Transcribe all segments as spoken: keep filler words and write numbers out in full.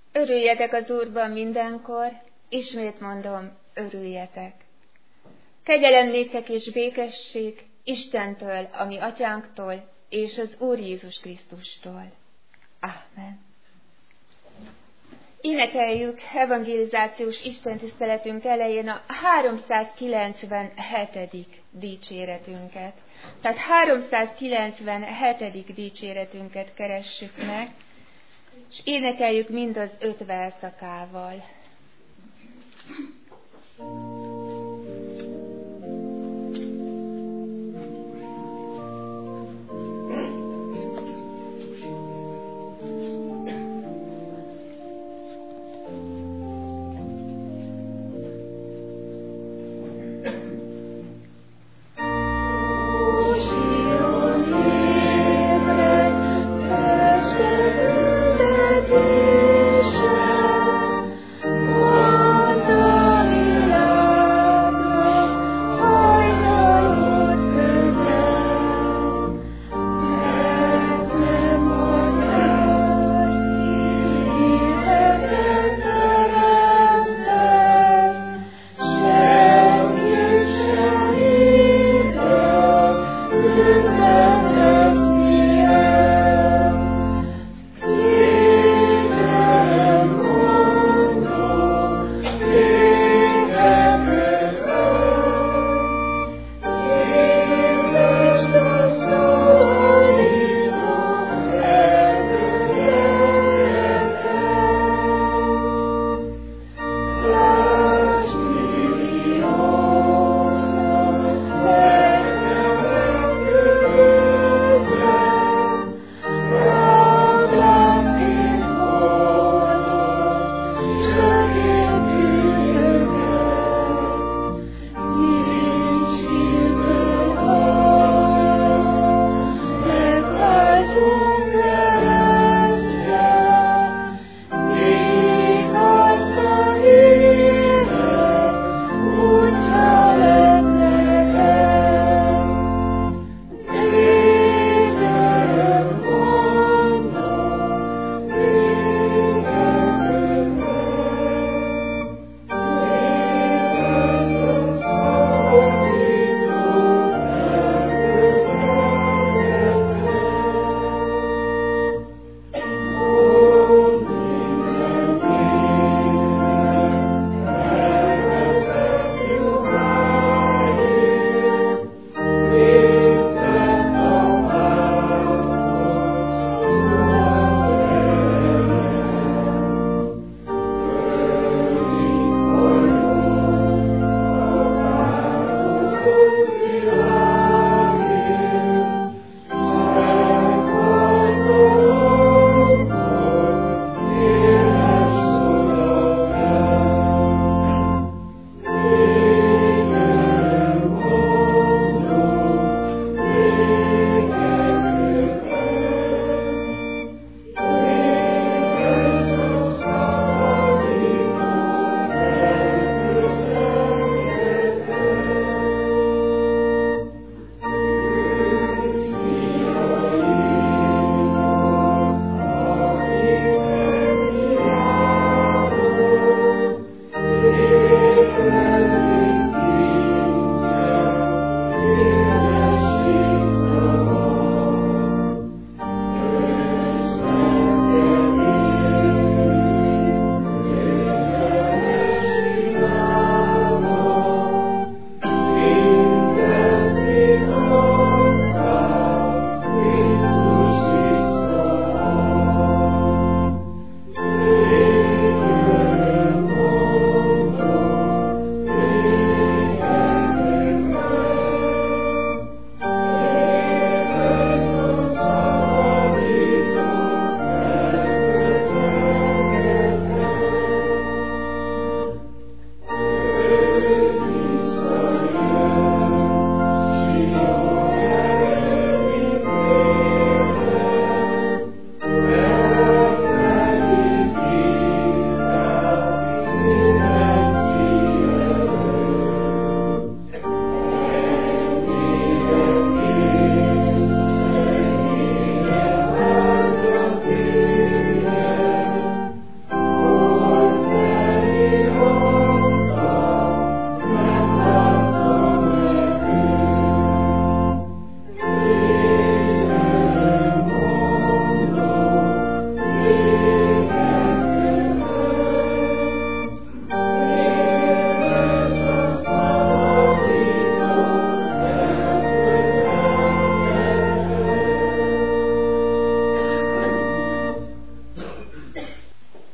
Örüljetek az Úrban mindenkor, ismét mondom, örüljetek. Kegyelem néktek és békesség Istentől, a mi atyánktól, és az Úr Jézus Krisztustól. Amen. Énekeljük evangelizációs istentiszteletünk elején a háromszázkilencvenhetedik dicséretünket. Tehát háromszázkilencvenhetedik dicséretünket keressük meg, és énekeljük mind az öt verszakával. Thank you.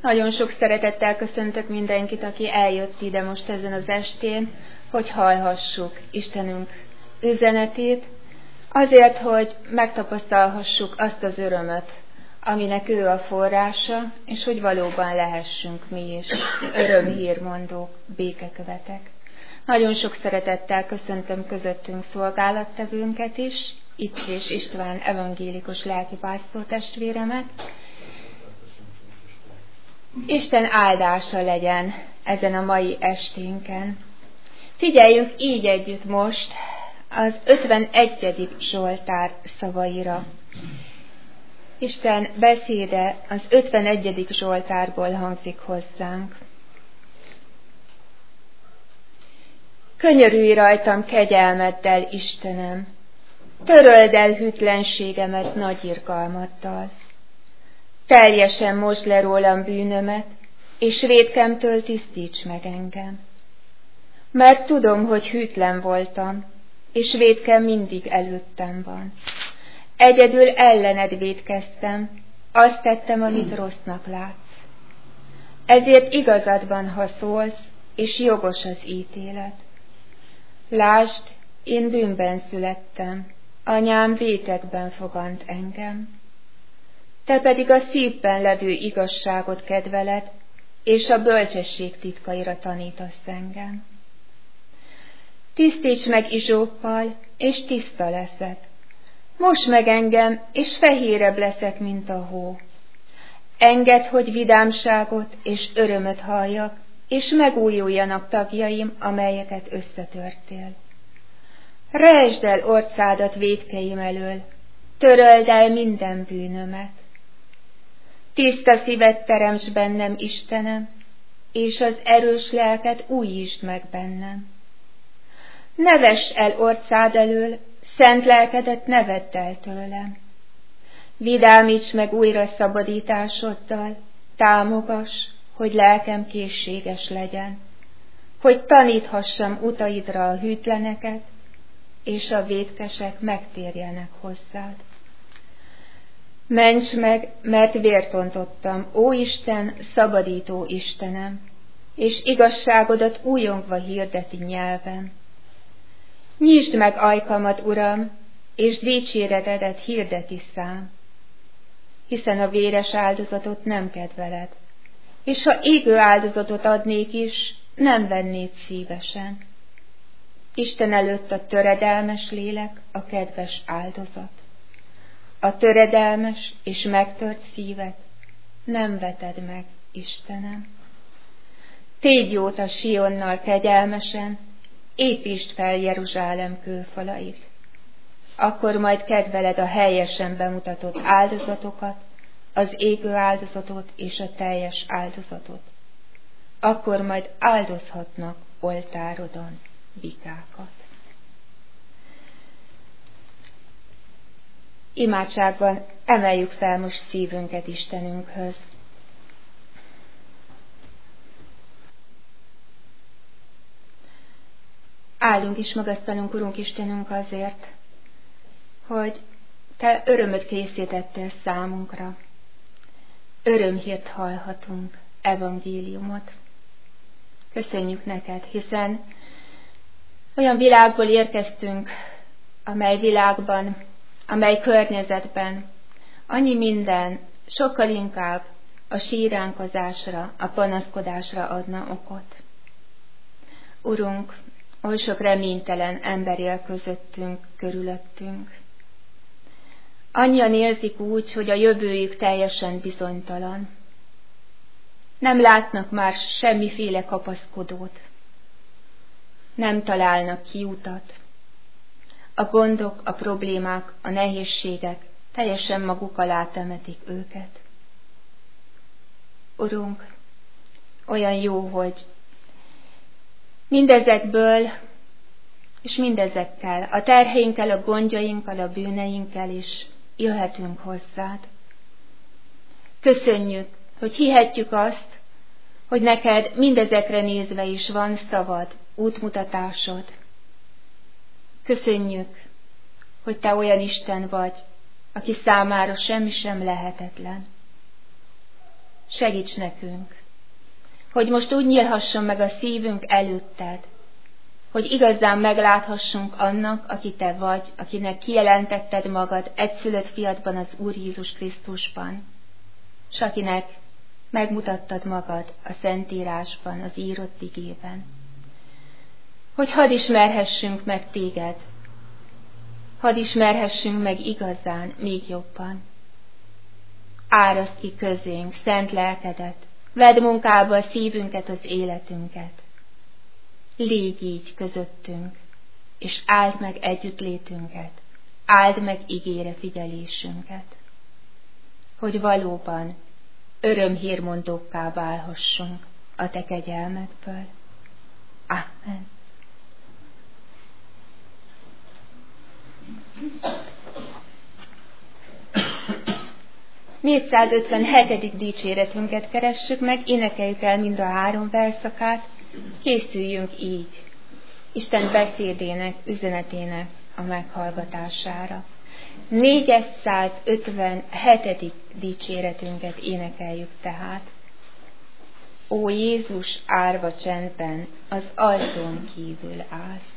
Nagyon sok szeretettel köszöntök mindenkit, aki eljött ide most ezen az estén, hogy hallhassuk Istenünk üzenetét, azért, hogy megtapasztalhassuk azt az örömöt, aminek ő a forrása, és hogy valóban lehessünk mi is örömhírmondók, békekövetek. Nagyon sok szeretettel köszöntöm közöttünk szolgálattevőnket is, Ipcsés István evangélikus lelkipásztor testvéremet. Isten áldása legyen ezen a mai esténken. Figyeljünk így együtt most az ötvenegyedik Zsoltár szavaira. Isten beszéde az ötvenegyedik Zsoltárból hangzik hozzánk. Könyörülj rajtam kegyelmeddel, Istenem, töröld el hűtlenségemet nagy irgalmaddal. Teljesen mosd le rólam bűnömet, és vétkemtől tisztíts meg engem. Mert tudom, hogy hűtlen voltam, és vétkem mindig előttem van. Egyedül ellened vétkeztem, azt tettem, amit rossznak látsz. Ezért igazad van, ha szólsz, és jogos az ítélet. Lásd, én bűnben születtem, anyám vétekben fogant engem. Te pedig a szívben levő igazságot kedveled, és a bölcsesség titkaira tanítasz engem. Tisztíts meg izsóppal, és tiszta leszek. Mosd meg engem, és fehérebb leszek, mint a hó. Engedd, hogy vidámságot és örömöt halljak, és megújuljanak tagjaim, amelyeket összetörtél. Rejtsd el orcádat vétkeim elől, töröld el minden bűnömet. Tiszta szívet teremts bennem, Istenem, és az erős lelket újítsd meg bennem. Ne vess el orcád elől, szent lelkedet ne vedd el tőlem. Vidámíts meg újra szabadításoddal, támogass, hogy lelkem készséges legyen, hogy taníthassam utaidra a hűtleneket, és a vétkesek megtérjenek hozzád. Ments meg, mert vért ontottam, ó Isten, szabadító Istenem, és igazságodat újongva hirdeti nyelvem. Nyisd meg ajkamat, Uram, és dicséretedet hirdeti szám, hiszen a véres áldozatot nem kedveled, és ha égő áldozatot adnék is, nem vennéd szívesen. Isten előtt a töredelmes lélek a kedves áldozat. A töredelmes és megtört szívet nem veted meg, Istenem. Tégy jót a Sionnal kegyelmesen, építsd fel Jeruzsálem kőfalait. Akkor majd kedveled a helyesen bemutatott áldozatokat, az égő áldozatot és a teljes áldozatot. Akkor majd áldozhatnak oltárodon bikákat. Imádságban emeljük fel most szívünket Istenünkhöz. Áldunk és magasztalunk, Urunk Istenünk, azért, hogy Te örömöt készítettél számunkra. Örömhírt hallhatunk, evangéliumot. Köszönjük neked, hiszen olyan világból érkeztünk, amely világban, amely környezetben annyi minden sokkal inkább a síránkozásra, a panaszkodásra adna okot. Urunk, oly sok reménytelen ember él közöttünk, körülöttünk. Annyian érzik úgy, hogy a jövőjük teljesen bizonytalan. Nem látnak már semmiféle kapaszkodót. Nem találnak kiutat. A gondok, a problémák, a nehézségek teljesen maguk alá temetik őket. Urunk, olyan jó, hogy mindezekből és mindezekkel, a terheinkkel, a gondjainkkal, a bűneinkkel is jöhetünk hozzád. Köszönjük, hogy hihetjük azt, hogy neked mindezekre nézve is van szavad, útmutatásod. Köszönjük, hogy te olyan Isten vagy, aki számára semmi sem lehetetlen. segíts nekünk, hogy most úgy nyílhasson meg a szívünk előtted, hogy igazán megláthassunk annak, aki te vagy, akinek kijelentetted magad egyszülött fiadban, az Úr Jézus Krisztusban, s akinek megmutattad magad a Szentírásban, az írott igében. Hogy hadd ismerhessünk meg téged, hadd ismerhessünk meg igazán, még jobban. Áraszt ki közénk szent lelkedet, vedd munkába a szívünket, az életünket. Légy így közöttünk, és áld meg együttlétünket, áld meg igére figyelésünket, hogy valóban örömhírmondókká válhassunk a te kegyelmedből. Amen. négyszázötvenhetedik dicséretünket keressük meg, énekeljük el mind a három verszakát, készüljünk így Isten beszédének, üzenetének a meghallgatására. négyszázötvenhetedik dicséretünket énekeljük tehát. Ó Jézus, árva csendben, az ajtón kívül állsz.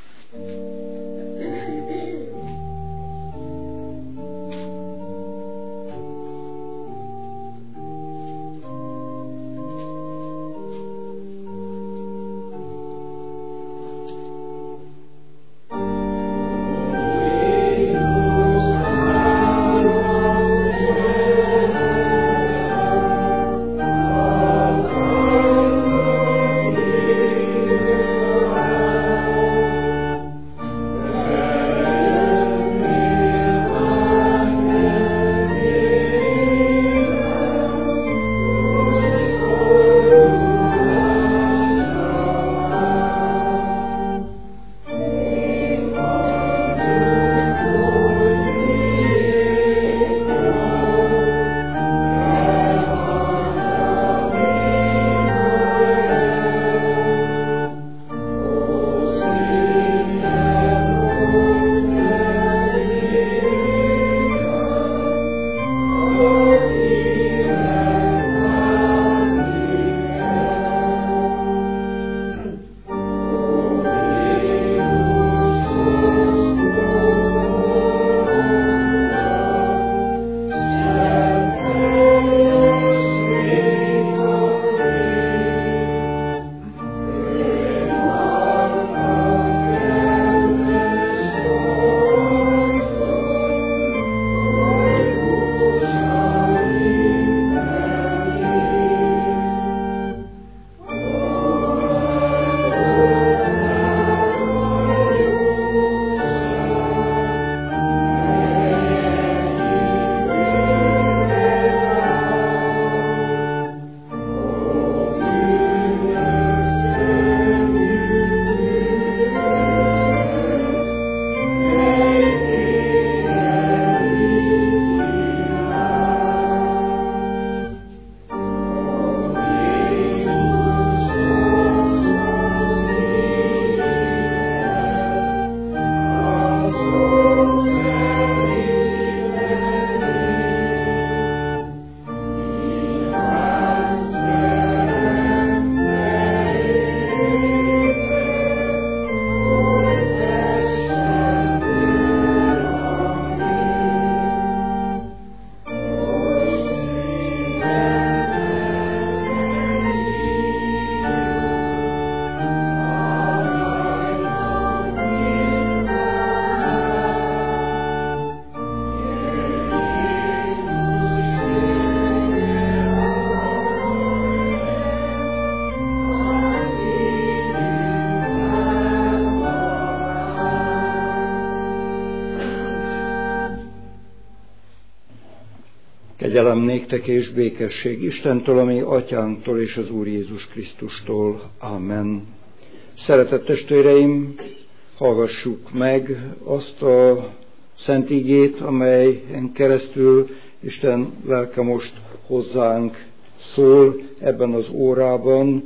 Kegyelem néktek és békesség Istentől, ami Atyánktól és az Úr Jézus Krisztustól. Amen. Szeretett testvéreim, hallgassuk meg azt a szent igét, amelyen keresztül Isten lelke most hozzánk szól ebben az órában.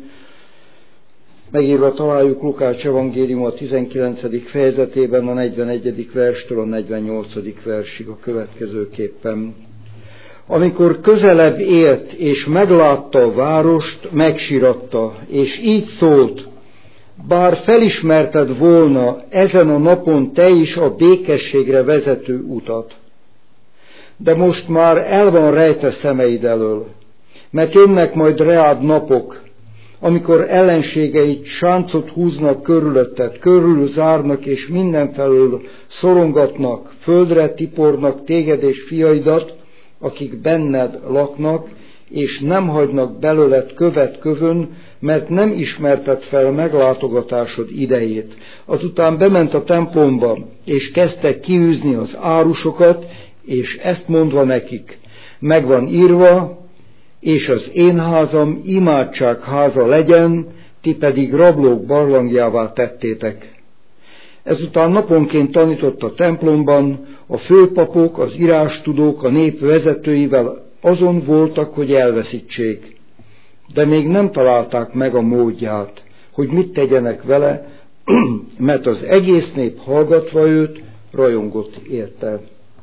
Megírva találjuk Lukács evangélium a tizenkilencedik fejezetében a negyvenegyedik verstől a negyvennyolcadik versig a következőképpen. amikor közelebb ért és meglátta a várost, megsiratta, és így szólt: bár felismerted volna ezen a napon te is a békességre vezető utat, de most már el van rejtve szemeid elől, mert jönnek majd reád napok, amikor ellenségeid sáncot húznak körülötted, körülzárnak és mindenfelől szorongatnak, földre tipornak téged és fiaidat, akik benned laknak, és nem hagynak belőled követ kövön, mert nem ismerted fel meglátogatásod idejét. Azután bement a templomba, és kezdte kiűzni az árusokat, és ezt mondva nekik: megvan írva, és az én házam imádság háza legyen, ti pedig rablók barlangjává tettétek. Ezután naponként tanított a templomban, a főpapok, az írástudók, a nép vezetőivel azon voltak, hogy elveszítsék. De még nem találták meg a módját, hogy mit tegyenek vele, mert az egész nép hallgatva őt rajongott érte.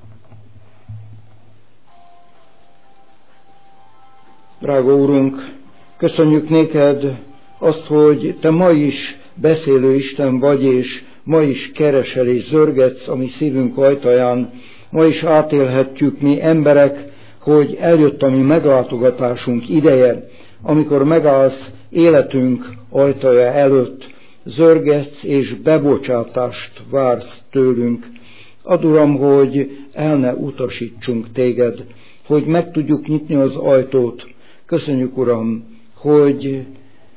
Drága Úrunk, köszönjük néked azt, hogy te ma is beszélő Isten vagy, és ma is keresel és zörgetsz a mi szívünk ajtaján. Ma is átélhetjük mi emberek, hogy eljött a mi meglátogatásunk ideje, amikor megállsz életünk ajtaja előtt, zörgetsz és bebocsátást vársz tőlünk. Add, Uram, hogy el ne utasítsunk téged, hogy meg tudjuk nyitni az ajtót. Köszönjük, Uram, hogy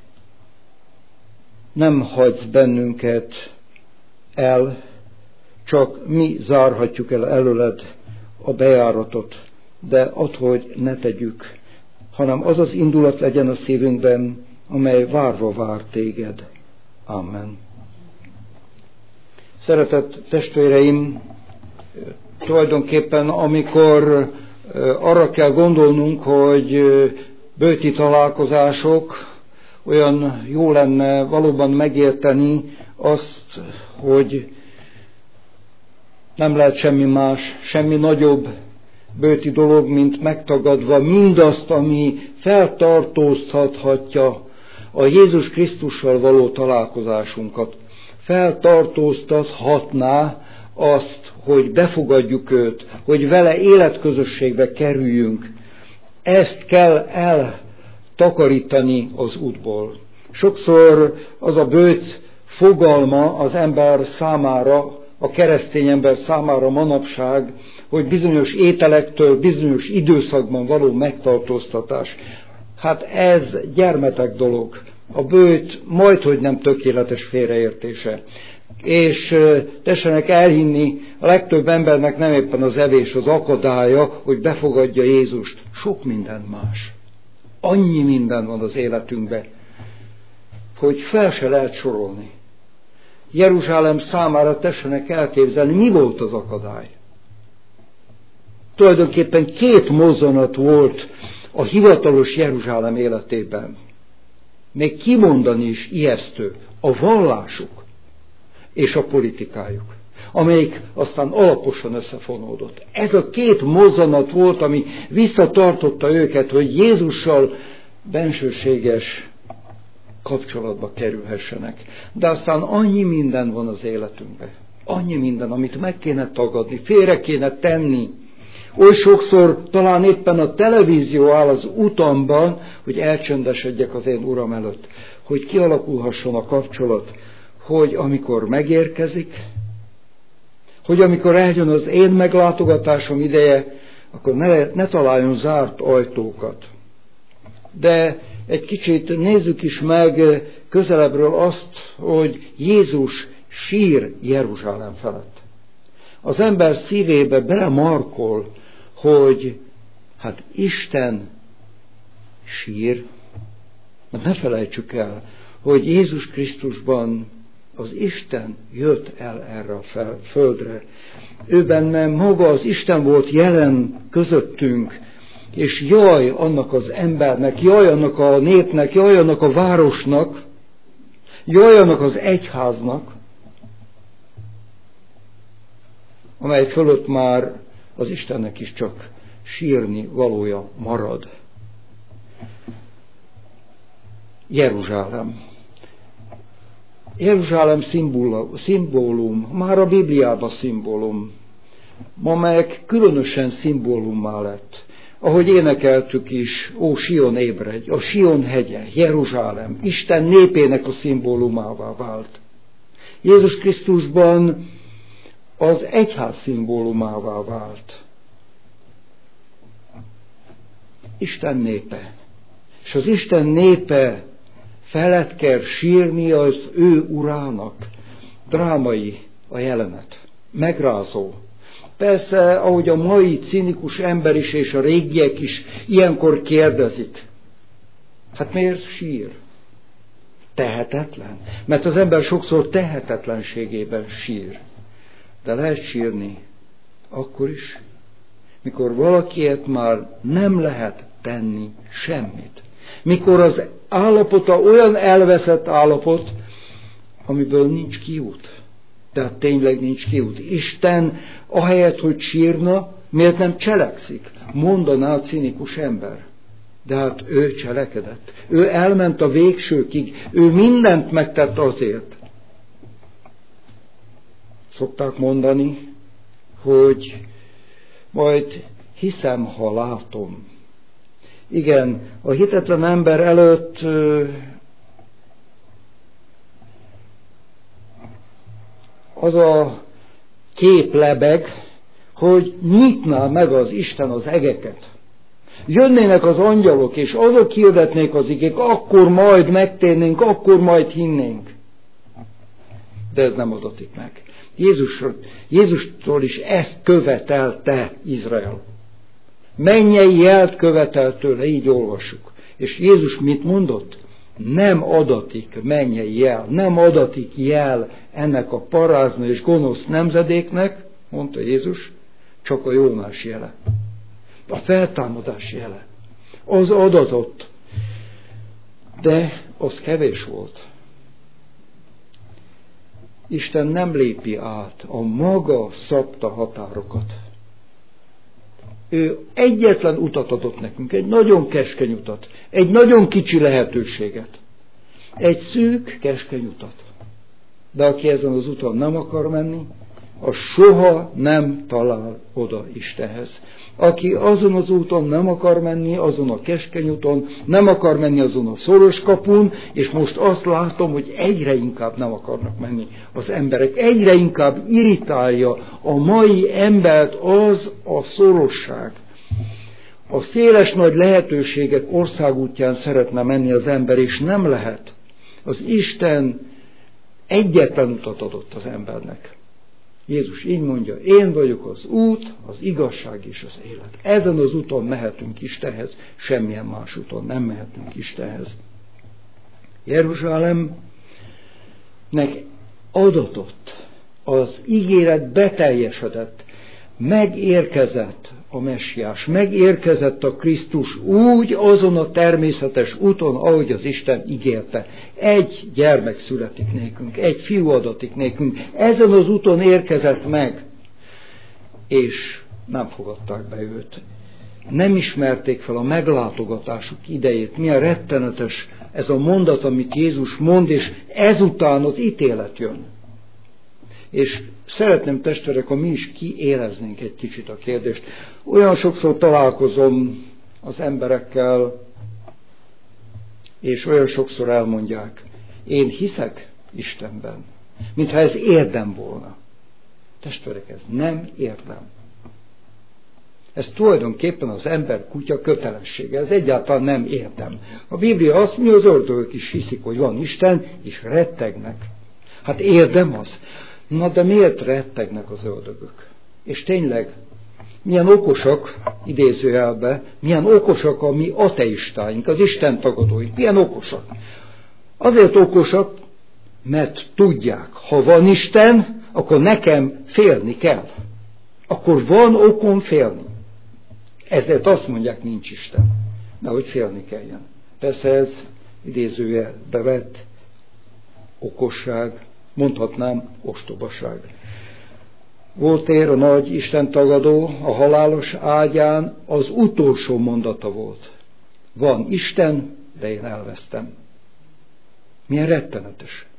nem hagysz bennünket el, csak mi zárhatjuk el előled a bejáratot, de add, hogy ne tegyük, hanem az az indulat legyen a szívünkben, amely várva vár téged. Amen. Szeretett testvéreim, tulajdonképpen amikor arra kell gondolnunk, hogy böjti találkozások, olyan jó lenne valóban megérteni azt, hogy nem lehet semmi más, semmi nagyobb böjti dolog, mint megtagadva mindazt, ami feltartóztathatja a Jézus Krisztussal való találkozásunkat. Feltartóztathatná azt, hogy befogadjuk őt, hogy vele életközösségbe kerüljünk. Ezt kell eltakarítani az útból. Sokszor az a böjt fogalma az ember számára, a keresztény ember számára manapság, hogy bizonyos ételektől, bizonyos időszakban való megtartóztatás. Hát ez gyermetek dolog. A böjt majdhogy nem tökéletes félreértése. És tessenek elhinni, a legtöbb embernek nem éppen az evés az akadálya, hogy befogadja Jézust. Sok minden más. Annyi minden van az életünkben, hogy fel se lehet sorolni. Jeruzsálem számára tessenek elképzelni, mi volt az akadály. Tulajdonképpen két mozzanat volt a hivatalos Jeruzsálem életében. Még kimondani is ijesztő. A vallásuk és a politikájuk, amelyik aztán alaposan összefonódott. Ez a két mozzanat volt, ami visszatartotta őket, hogy Jézussal bensőséges kapcsolatba kerülhessenek. De aztán annyi minden van az életünkben. Annyi minden, amit meg kéne tagadni, félre kéne tenni. Oly sokszor talán éppen a televízió áll az utamban, hogy elcsöndesedjek az én Uram előtt, hogy kialakulhasson a kapcsolat, hogy amikor megérkezik, hogy amikor eljön az én meglátogatásom ideje, akkor ne, ne találjon zárt ajtókat. De egy kicsit nézzük is meg közelebbről azt, hogy Jézus sír Jeruzsálem felett. Az ember szívébe belemarkol, hogy hát Isten sír, mert ne felejtsük el, hogy Jézus Krisztusban az Isten jött el erre a fel, földre. Ő benne maga az Isten volt jelen közöttünk, és jaj annak az embernek, jaj annak a népnek, jaj annak a városnak, jaj annak az egyháznak, amely fölött már az Istennek is csak sírni valója marad. Jeruzsálem. Jeruzsálem szimbólum, már a Bibliában szimbólum, ma meg különösen szimbólummá lett. Ahogy énekeltük is, ó Sion ébredj, a Sion hegye, Jeruzsálem, Isten népének a szimbólumává vált. Jézus Krisztusban az egyház szimbólumává vált. Isten népe. És az Isten népe felett kell sírni az ő urának. Drámai a jelenet. Megrázó. Persze, ahogy a mai cinikus ember is és a régiek is ilyenkor kérdezik. Hát miért sír? Tehetetlen. Mert az ember sokszor tehetetlenségében sír. De lehet sírni akkor is, mikor valakiért már nem lehet tenni semmit. Mikor az állapota olyan elveszett állapot, amiből nincs kiút. Tehát tényleg nincs kiút. Isten ahelyett, hogy sírna, miért nem cselekszik? Mondaná a cinikus ember. De hát ő cselekedett. Ő elment a végsőkig. Ő mindent megtett azért. Szokták mondani, hogy majd hiszem, ha látom. Igen, a hitetlen ember előtt az a kép lebeg, hogy nyitná meg az Isten az egeket. Jönnének az angyalok, és azok hirdetnék az igék, akkor majd megtérnénk, akkor majd hinnénk. De ez nem adatik meg. Jézus, Jézustól is ezt követelte Izrael. Mennyei jelt követelt tőle, így olvassuk. És Jézus mit mondott? Nem adatik mennyei jel, nem adatik jel ennek a parázna és gonosz nemzedéknek, mondta Jézus, csak a Jónás jele. A feltámadás jele. Az adatott. De az kevés volt. Isten nem lépi át a maga szabta határokat. Ő egyetlen utat adott nekünk, egy nagyon keskeny utat, egy nagyon kicsi lehetőséget. Egy szűk, keskeny utat. De aki ezen az úton nem akar menni, az soha nem talál oda Istenhez. Aki azon az úton nem akar menni, azon a keskeny úton, nem akar menni azon a szoros kapun, és most azt látom, hogy egyre inkább nem akarnak menni az emberek. Egyre inkább irritálja a mai embert az a szorosság. A széles nagy lehetőségek országútján szeretne menni az ember, és nem lehet. Az Isten egyetlen utat adott az embernek. Jézus így mondja, én vagyok az út, az igazság és az élet. Ezen az úton mehetünk Istenhez, semmilyen más úton nem mehetünk Istenhez. Jeruzsálemnek adatott, az ígéret beteljesedett, megérkezett a Messiás, megérkezett a Krisztus úgy azon a természetes úton, ahogy az Isten ígérte. Egy gyermek születik nékünk, egy fiú adatik nékünk. Ezen az úton érkezett meg, és nem fogadták be őt. Nem ismerték fel a meglátogatásuk idejét. Milyen rettenetes ez a mondat, amit Jézus mond, és ezután az ítélet jön. És szeretném, testvérek, ha mi is kiéreznénk egy kicsit a kérdést. Olyan sokszor találkozom az emberekkel, és olyan sokszor elmondják, én hiszek Istenben, mintha ez érdem volna. Testvérek, ez nem érdem. Ez tulajdonképpen az ember kutya kötelessége, ez egyáltalán nem érdem. A Biblia azt mondja, az ördögök is hiszik, hogy van Isten, és rettegnek. Hát érdem az. Na de miért rettegnek az ördögök? És tényleg, milyen okosak, idézőjelbe, milyen okosak a mi ateistáink, az Isten tagadóink, milyen okosak. Azért okosak, mert tudják, ha van Isten, akkor nekem félni kell. Akkor van okom félni. Ezért azt mondják, nincs Isten. Nehogy félni kelljen. Persze ez idézőjelbe vett okosság, mondhatnám ostobaság. Voltaire, a nagy istentagadó, a halálos ágyán az utolsó mondata volt. Van Isten, de én elvesztem. Milyen rettenetes.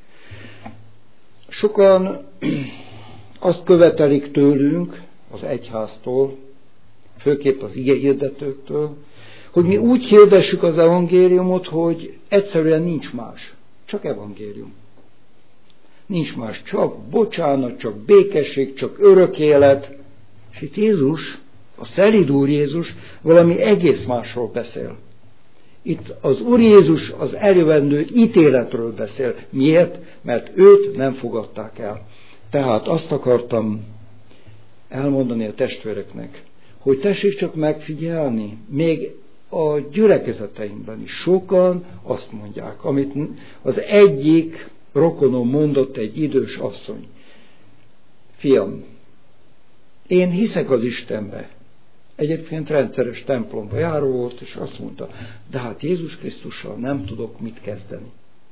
Sokan azt követelik tőlünk, az egyháztól, főképp az igehirdetőktől, hogy mi úgy hirdessük az evangéliumot, hogy egyszerűen nincs más. Csak evangélium. Nincs más, csak bocsánat, csak békesség, csak örök élet. És itt Jézus, a szelíd Úr Jézus valami egész másról beszél. Itt az Úr Jézus az eljövendő ítéletről beszél. Miért? Mert őt nem fogadták el. Tehát azt akartam elmondani a testvéreknek, hogy tessék csak megfigyelni, még a gyülekezeteinkben is sokan azt mondják, amit az egyik rokonom mondott egy idős asszony. Fiam, én hiszek az Istenbe. Egyébként rendszeres templomba járó volt, és azt mondta, de hát Jézus Krisztussal nem tudok mit kezdeni.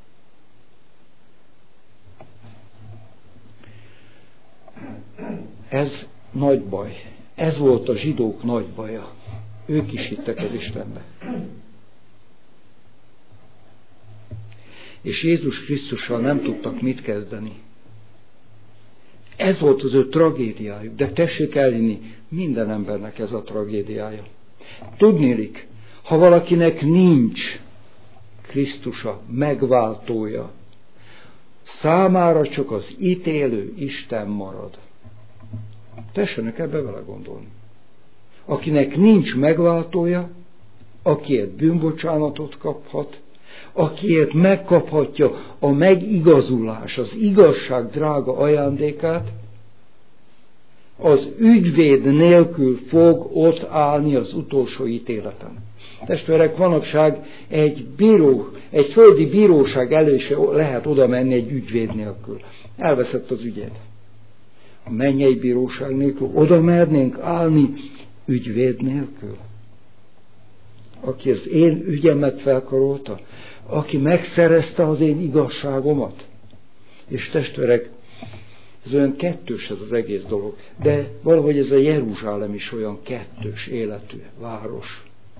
Ez nagy baj. Ez volt a zsidók nagy baja. Ők is hittek az Istenbe. És Jézus Krisztussal nem tudtak mit kezdeni. Ez volt az ő tragédiájuk. De tessék elhinni, minden embernek ez a tragédiája. Tudnélik, ha valakinek nincs Krisztusa, megváltója, számára csak az ítélő Isten marad. Tessenek ebbe vele gondolni. Akinek nincs megváltója, akiért bűnbocsánatot kaphat, akiért megkaphatja a megigazulás, az igazság drága ajándékát, az ügyvéd nélkül fog ott állni az utolsó ítéleten. Testvérek, manapság egy bíró, egy földi bíróság elé se lehet oda menni egy ügyvéd nélkül. Elveszett az ügyed. A mennyei bíróság nélkül oda mernénk állni ügyvéd nélkül. Aki az én ügyemet felkarolta, aki megszerezte az én igazságomat. És testvérek, ez olyan kettős ez az egész dolog, de valahogy ez a Jeruzsálem is olyan kettős életű város.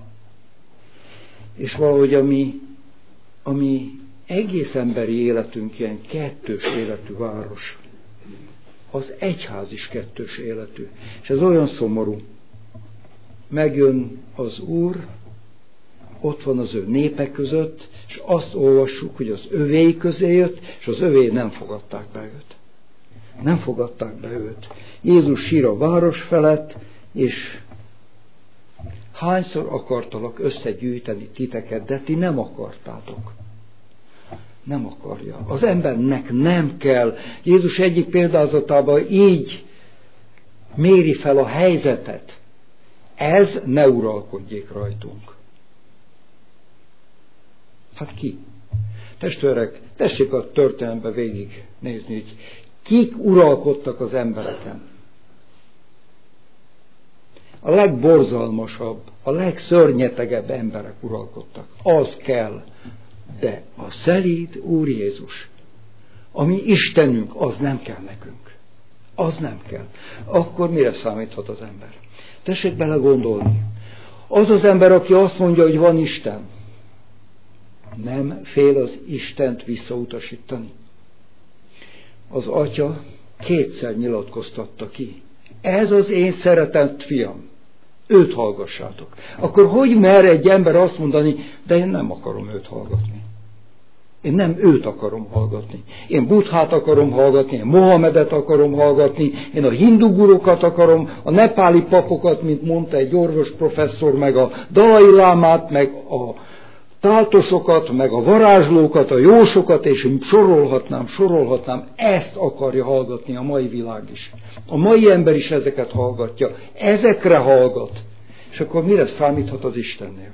És valahogy a mi, a mi egész emberi életünk ilyen kettős életű város. Az egyház is kettős életű. És ez olyan szomorú. Megjön az Úr, ott van az ő népe között, és azt olvassuk, hogy az övéi közé jött, és az övéi nem fogadták be őt. Nem fogadták be őt. Jézus sír a város felett, és hányszor akartalak összegyűjteni titeket, de ti nem akartátok. Nem akarja. Az embernek nem kell. Jézus egyik példázatában így méri fel a helyzetet. Ez ne uralkodjék rajtunk. Hát ki? Testvérek, tessék a történelembe végig nézni, hogy kik uralkodtak az embereken. A legborzalmasabb, a legszörnyetegebb emberek uralkodtak. Az kell. De a szelíd Úr Jézus, ami Istenünk, az nem kell nekünk. Az nem kell. Akkor mire számíthat az ember? Tessék bele gondolni. Az az ember, aki azt mondja, hogy van Isten, nem fél az Istent visszautasítani. Az atya kétszer nyilatkoztatta ki. Ez az én szeretett fiam. Őt hallgassátok. Akkor hogy mer egy ember azt mondani, de én nem akarom őt hallgatni. Én nem őt akarom hallgatni. Én Buddhát akarom hallgatni, én Mohamedet akarom hallgatni, én a hindu gurukat akarom, a nepáli papokat, mint mondta egy orvos professzor, meg a Dalai Lámát, meg a táltosokat, meg a varázslókat, a jósokat, és sorolhatnám, sorolhatnám, ezt akarja hallgatni a mai világ is. A mai ember is ezeket hallgatja, ezekre hallgat. És akkor mire számíthat az Istennél?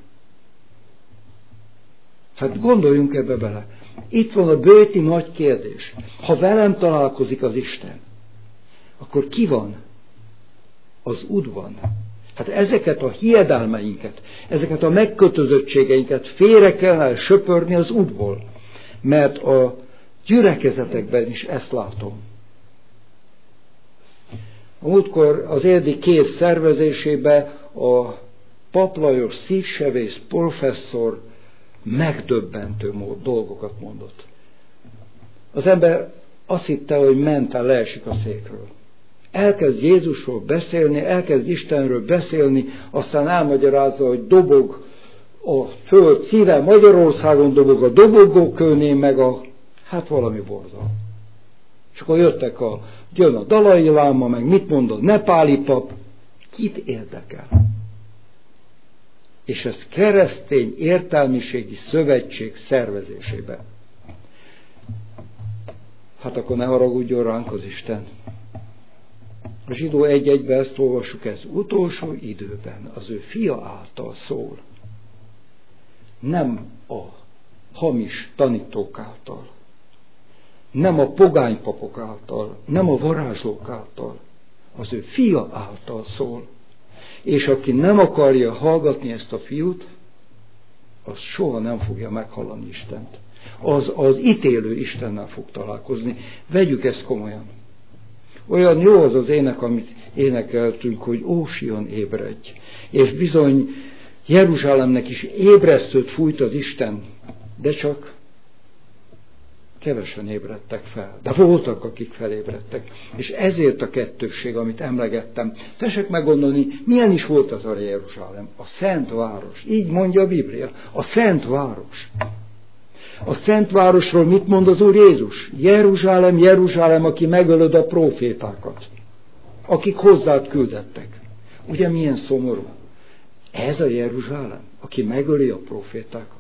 Hát gondoljunk ebbe bele. Itt van a bőti nagy kérdés. Ha velem találkozik az Isten, akkor ki van? Az udvan. Hát ezeket a hiedelmeinket, ezeket a megkötözöttségeinket félre kellene söpörni az útból. Mert a gyülekezetekben is ezt látom. A múltkor az érdi kéz szervezésébe a Pap Lajos szívsebész professzor megdöbbentő mód, dolgokat mondott. Az ember azt hitte, hogy ment-el leesik a székről. Elkezd Jézusról beszélni, elkezd Istenről beszélni, aztán elmagyarázza, hogy dobog a föld szíve, Magyarországon dobog a dobogókőnél, meg a, hát valami borzalom. És akkor jöttek a, jön a Dalai Láma, meg mit mond a nepáli pap, kit érdekel? És ez keresztény értelmiségi szövetség szervezésében. Hát akkor ne haragudjon ránk az Isten. A Zsidó egy egyben ezt olvassuk, ez utolsó időben az ő fia által szól. Nem a hamis tanítók által, nem a pogánypapok által, nem a varázslók által, az ő fia által szól. És aki nem akarja hallgatni ezt a fiút, az soha nem fogja meghallani Istent. Az az ítélő Istennel fog találkozni. Vegyük ezt komolyan. Olyan jó az az ének, amit énekeltünk, hogy ó, Sion, ébredj. És bizony Jeruzsálemnek is ébresztőt fújt az Isten, de csak kevesen ébredtek fel. De voltak, akik felébredtek. És ezért a kettősség, amit emlegettem. Tessék meggondolni, milyen is volt az a Jeruzsálem? A Szent Város. Így mondja a Biblia. A Szent Város. A Szent Városról mit mond az Úr Jézus? Jeruzsálem, Jeruzsálem, aki megölöd a prófétákat. Akik hozzád küldettek. Ugye milyen szomorú? Ez a Jeruzsálem, aki megöli a prófétákat.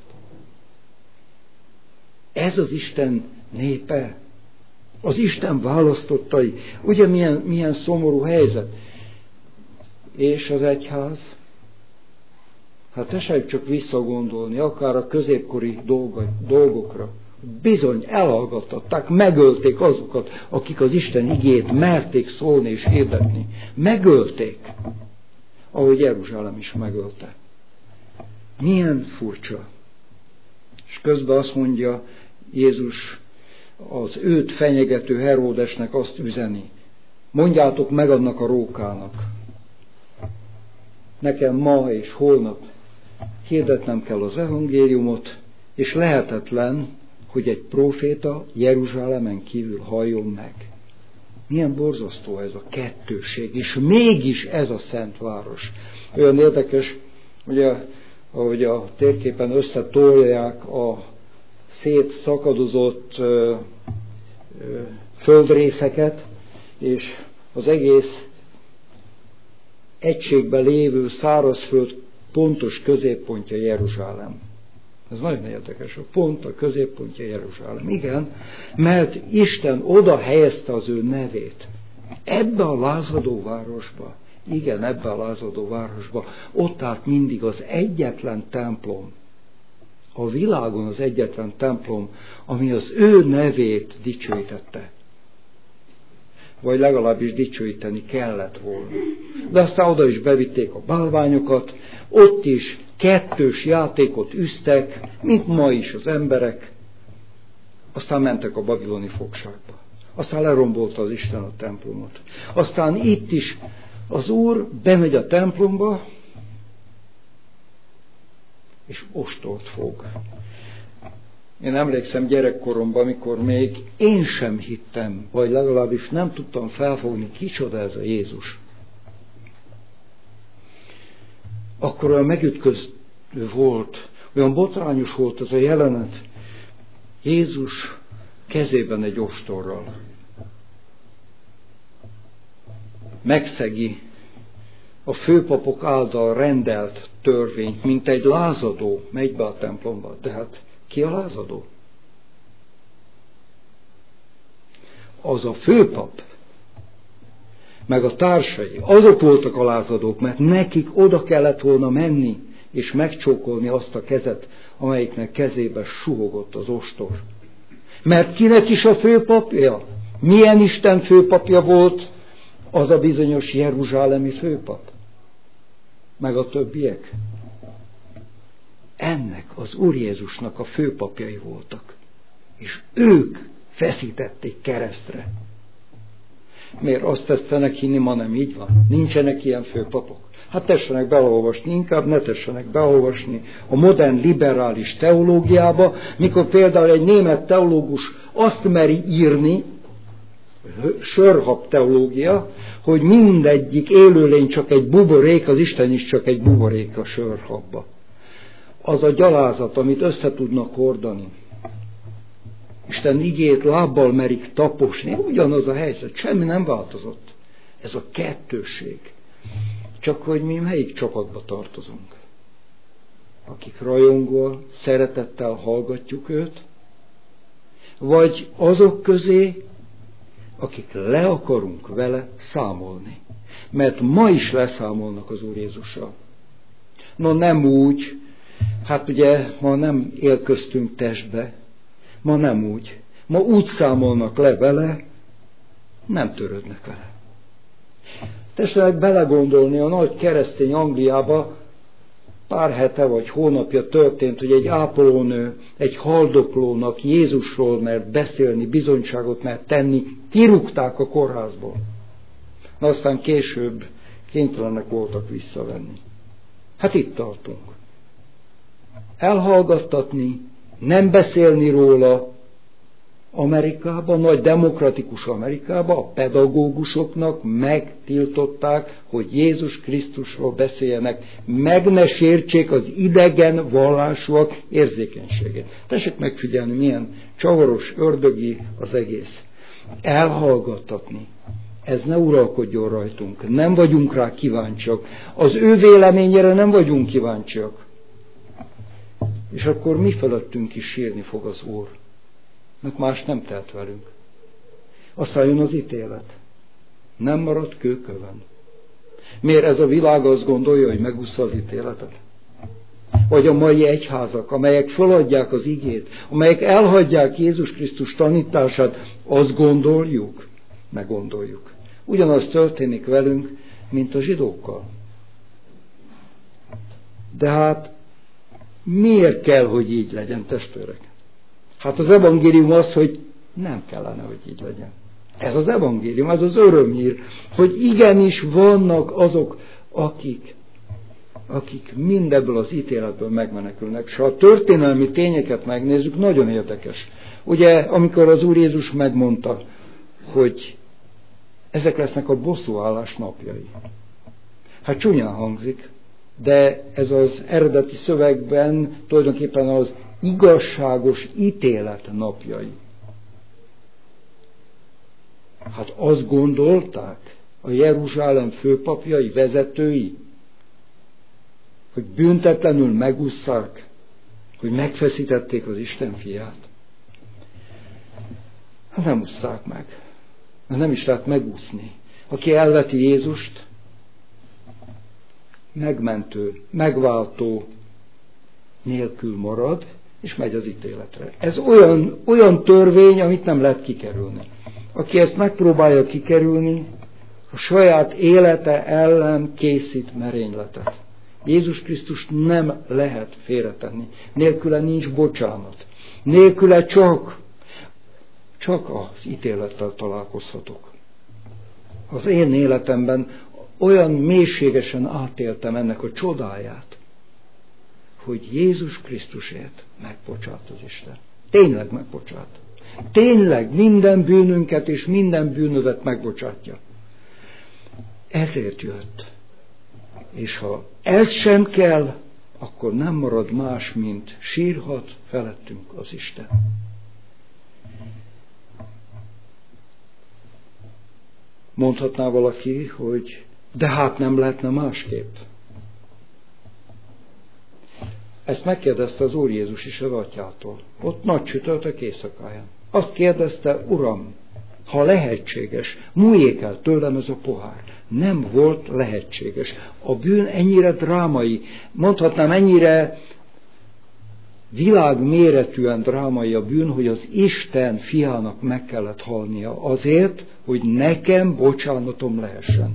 Ez az Isten népe. Az Isten választottai. Ugye milyen, milyen szomorú helyzet? És az egyház? Hát tessék csak visszagondolni, akár a középkori dolgokra. Bizony elhallgattatták, megölték azokat, akik az Isten igét merték szólni és hirdetni. Megölték, ahogy Jeruzsálem is megölte. Milyen furcsa. És közben azt mondja Jézus az őt fenyegető Heródesnek, azt üzeni. Mondjátok meg annak a rókának. Nekem ma és holnap hirdetnem kell az evangéliumot, és lehetetlen, hogy egy próféta Jeruzsálemen kívül halljon meg. Milyen borzasztó ez a kettőség, és mégis ez a Szent Város. Olyan érdekes, ugye, ahogy a térképen összetolják a szétszakadozott ö, ö, földrészeket, és az egész egységben lévő szárazföld pontos középpontja Jeruzsálem. Ez nagyon érdekes, a pont a középpontja Jeruzsálem. Igen, mert Isten oda helyezte az ő nevét. Ebbe a lázadó városba, igen, ebbe a lázadó városba, ott állt mindig az egyetlen templom, a világon az egyetlen templom, ami az ő nevét dicsőítette. Vagy legalábbis dicsőíteni kellett volna. De aztán oda is bevitték a bálványokat, ott is kettős játékot üztek, mint ma is az emberek, aztán mentek a babiloni fogságba. Aztán lerombolta az Isten a templomot. Aztán itt is az Úr bemegy a templomba, és ostort fog. Én emlékszem gyerekkoromban, amikor még én sem hittem, vagy legalábbis nem tudtam felfogni, kicsoda ez a Jézus. Akkor olyan megütköző volt, olyan botrányos volt az a jelenet. Jézus kezében egy ostorral megszegi a főpapok által rendelt törvényt, mint egy lázadó megy be a templomba. De hát ki a lázadó? Az a főpap, meg a társai, azok voltak a lázadók, mert nekik oda kellett volna menni, és megcsókolni azt a kezet, amelyiknek kezébe suhogott az ostor. Mert kinek is a főpapja? Milyen Isten főpapja volt az a bizonyos jeruzsálemi főpap? Meg a többiek? Ennek az Úr Jézusnak a főpapjai voltak. És ők feszítették keresztre. Miért azt tesztenek hinni, ma nem így van? Nincsenek ilyen főpapok. Hát tessenek beolvasni, inkább ne tessenek beolvasni a modern liberális teológiába, mikor például egy német teológus azt meri írni, sörhab teológia, hogy mindegyik élőlény csak egy buborék, az Isten is csak egy buborék a sörhabba. Az a gyalázat, amit össze tudnak hordani. Isten igét lábbal merik taposni, ugyanaz a helyzet, semmi nem változott. Ez a kettősség. Csak hogy mi melyik csapatba tartozunk. Akik rajongol, szeretettel hallgatjuk őt, vagy azok közé, akik le akarunk vele számolni. Mert ma is leszámolnak az Úr Jézussal. No nem úgy, hát ugye ma nem él köztünk testbe, ma nem úgy. Ma úgy számolnak le vele, nem törődnek vele. Tessenek belegondolni, a nagy keresztény Angliába pár hete vagy hónapja történt, hogy egy ápolónő, egy haldoklónak Jézusról mert beszélni, bizonyságot mert tenni, kirúgták a kórházból. Na aztán később kénytelenek voltak visszavenni. Hát itt tartunk. Elhallgattatni, nem beszélni róla Amerikában, nagy demokratikus Amerikában a pedagógusoknak megtiltották, hogy Jézus Krisztusról beszéljenek, meg ne sértsék az idegen vallásúak érzékenységét. Tessék megfigyelni, milyen csavaros, ördögi az egész. Elhallgattatni. Ez ne uralkodjon rajtunk. Nem vagyunk rá kíváncsiak. Az ő véleményére nem vagyunk kíváncsiak. És akkor mi felettünk is sírni fog az Úr. Mert más nem tehet velünk. Aztán jön az ítélet. Nem marad kőköven. Miért ez a világ azt gondolja, hogy megúszza az ítéletet? Vagy a mai egyházak, amelyek feladják az igét, amelyek elhagyják Jézus Krisztus tanítását, azt gondoljuk? Ne gondoljuk. Ugyanaz történik velünk, mint a zsidókkal. De hát miért kell, hogy így legyen, testvérek? Hát az evangélium az, hogy nem kellene, hogy így legyen. Ez az evangélium, ez az örömhír, hogy igenis vannak azok, akik, akik mindebből az ítéletből megmenekülnek. És ha a történelmi tényeket megnézzük, nagyon érdekes. Ugye, amikor az Úr Jézus megmondta, hogy ezek lesznek a bosszúállás napjai. Hát csúnyán hangzik, de ez az eredeti szövegben tulajdonképpen az igazságos ítélet napjai. Hát azt gondolták a Jeruzsálem főpapjai, vezetői, hogy büntetlenül megússzák, hogy megfeszítették az Isten fiát. Hát nem ússzák meg. Nem is lehet megúszni. Aki elveti Jézust, megmentő, megváltó nélkül marad, és megy az ítéletre. Ez olyan, olyan törvény, amit nem lehet kikerülni. Aki ezt megpróbálja kikerülni, a saját élete ellen készít merényletet. Jézus Krisztust nem lehet félretenni. Nélküle nincs bocsánat. Nélküle csak, csak az ítélettel találkozhatok. Az én életemben olyan mélységesen átéltem ennek a csodáját, hogy Jézus Krisztusért megbocsát az Isten. Tényleg megbocsát. Tényleg minden bűnünket és minden bűnövet megbocsátja. Ezért jött. És ha ez sem kell, akkor nem marad más, mint sírhat felettünk az Isten. Mondhatná valaki, hogy de hát nem lehetne másképp. Ezt megkérdezte az Úr Jézus is az atyától. Ott nagy csütörtök éjszakáján. Azt kérdezte, Uram, ha lehetséges, múljék el tőlem ez a pohár. Nem volt lehetséges. A bűn ennyire drámai, mondhatnám ennyire világméretűen drámai a bűn, hogy az Isten fiának meg kellett halnia azért, hogy nekem bocsánatom lehessen.